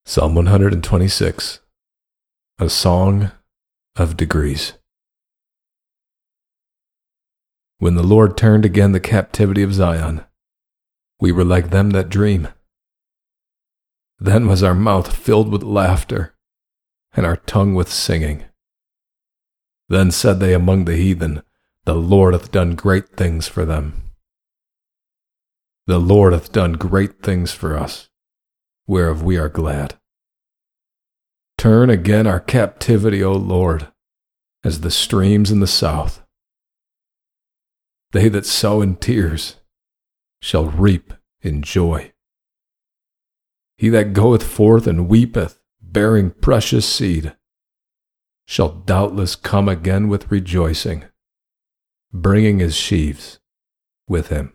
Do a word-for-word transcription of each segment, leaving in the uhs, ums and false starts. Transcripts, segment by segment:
Psalm one hundred twenty-six, a song of degrees. When the Lord turned again the captivity of Zion, we were like them that dream. Then was our mouth filled with laughter, and our tongue with singing. Then said they among the heathen, The Lord hath done great things for them. The Lord hath done great things for us, whereof we are glad. Turn again our captivity, O Lord, as the streams in the south. They that sow in tears shall reap in joy. He that goeth forth and weepeth, bearing precious seed, shall doubtless come again with rejoicing, bringing his sheaves with him.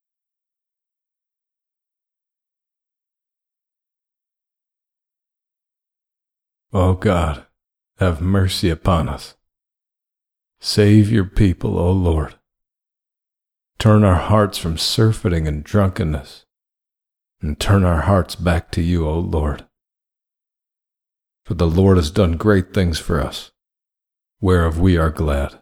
O God, have mercy upon us. Save your people, O Lord. Turn our hearts from surfeiting and drunkenness, and turn our hearts back to you, O Lord. For the Lord has done great things for us, whereof we are glad.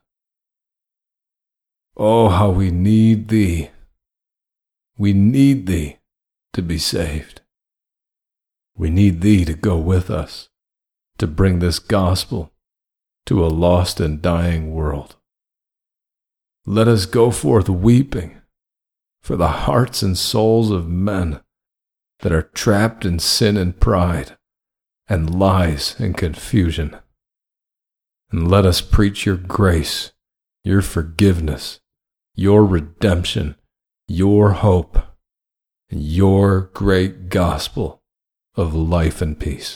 Oh, how we need thee. We need thee to be saved. We need thee to go with us, to bring this gospel to a lost and dying world. Let us go forth weeping for the hearts and souls of men that are trapped in sin and pride and lies and confusion. And let us preach your grace, your forgiveness, your redemption, your hope, and your great gospel of life and peace.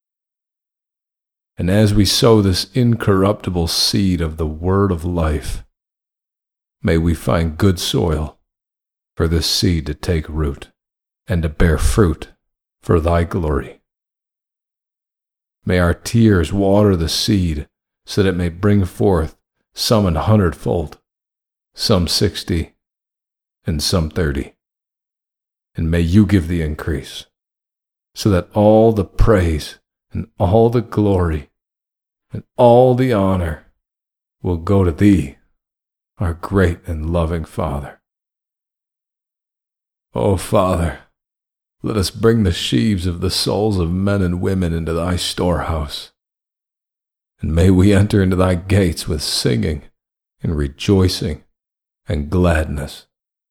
And as we sow this incorruptible seed of the word of life, may we find good soil for this seed to take root and to bear fruit for thy glory. May our tears water the seed so that it may bring forth some an hundredfold, some sixty, and some thirty. And may you give the increase, so that all the praise and all the glory and all the honor will go to thee, our great and loving Father. O Father, let us bring the sheaves of the souls of men and women into thy storehouse, and may we enter into thy gates with singing and rejoicing and gladness.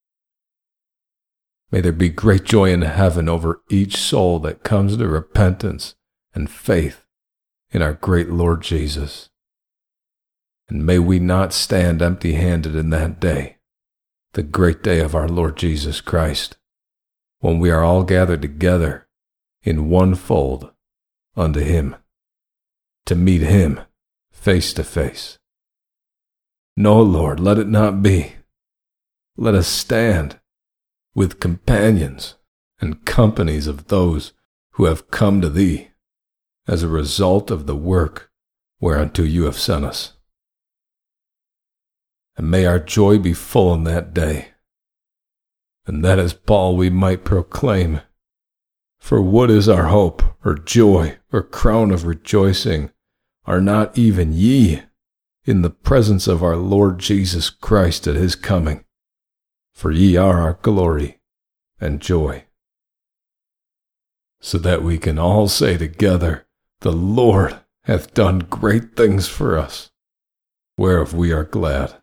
May there be great joy in heaven over each soul that comes to repentance and faith in our great Lord Jesus. And may we not stand empty-handed in that day, the great day of our Lord Jesus Christ, when we are all gathered together in one fold unto him, to meet him face to face. No, Lord, let it not be. Let us stand with companions and companies of those who have come to thee as a result of the work whereunto you have sent us. And may our joy be full in that day, and that as Paul we might proclaim, for what is our hope, or joy, or crown of rejoicing, are not even ye in the presence of our Lord Jesus Christ at his coming? For ye are our glory and joy. So that we can all say together, The Lord hath done great things for us, whereof we are glad.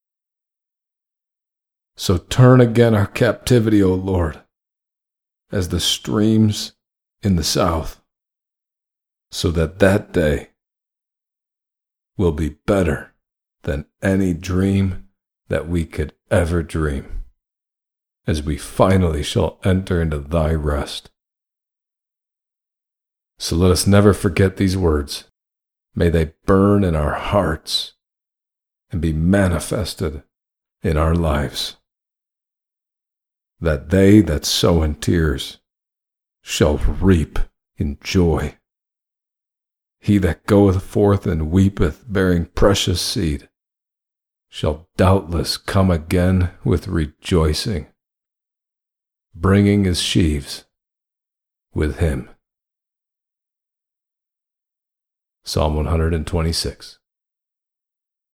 So turn again our captivity, O Lord, as the streams in the south, so that that day will be better than any dream that we could ever dream, as we finally shall enter into thy rest. So let us never forget these words. May they burn in our hearts and be manifested in our lives, that they that sow in tears shall reap in joy. He that goeth forth and weepeth, bearing precious seed, shall doubtless come again with rejoicing, bringing his sheaves with him. Psalm one hundred twenty-six.